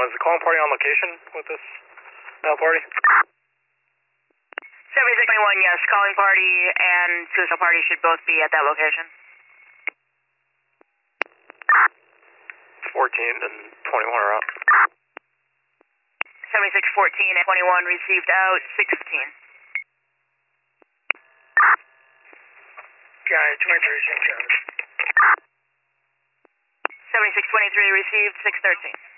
is the calling party on location with this mail party? 7621, yes. Calling party and suicide party should both be at that location. 14 and 21 are up. 7614 and 21 received out, 615. Guy 23, same 7623 received, 613.